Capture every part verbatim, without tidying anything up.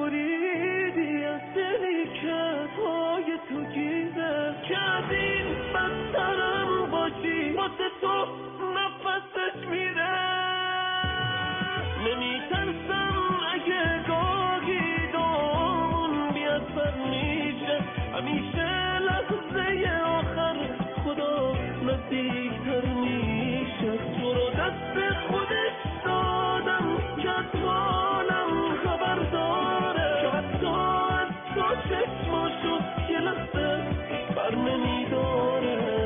بریدی از دلی که پای تو گیره که از این بدترم باشی واسه تو نفسش میره نمیترسم اگه گاهی دامون بیاد بر میشه همیشه لحظه آخر خدا نزدیکتر میشه تو رو دست خودش دادم که از حالم خبر داره که حتی از تو چشماشو یه لحظه بر نمیداره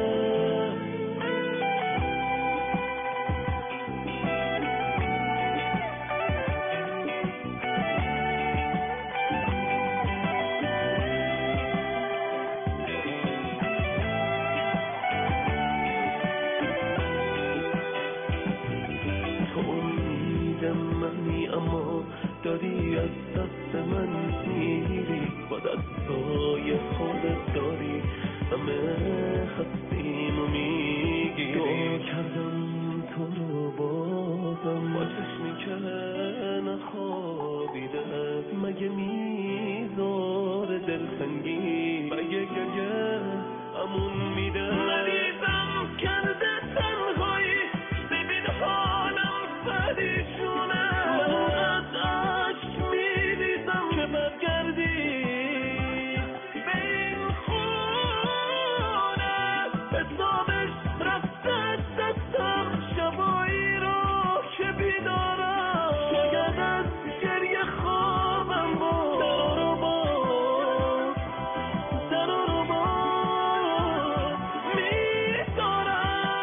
منی اما داری از دست من میری با دستای خودت داری همه هستیم و میگیری دعا کردم تو رو بازم با چشمی که نخوابیده مگه میذار دلتنگی مگه گریه امون میده مریضم کرده تنهایی ببین حالم پریشونه من از عشق میریزم که برگردی به این خونه حسابش رفته دستم شبایی رو که بیدارم شاید از گریه خوابم با در رو باز در رو باز میدارم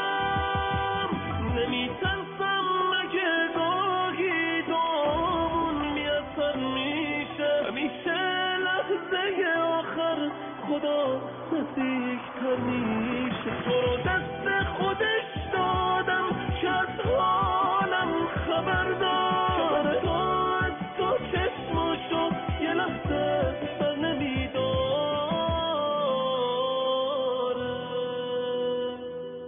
نمیترسم اگه گاهی دامون میاثر میشه همیشه لحظه آخر خدا نزدیکتر میشه تو رو دست خودش دادم که از حالم خبر دارم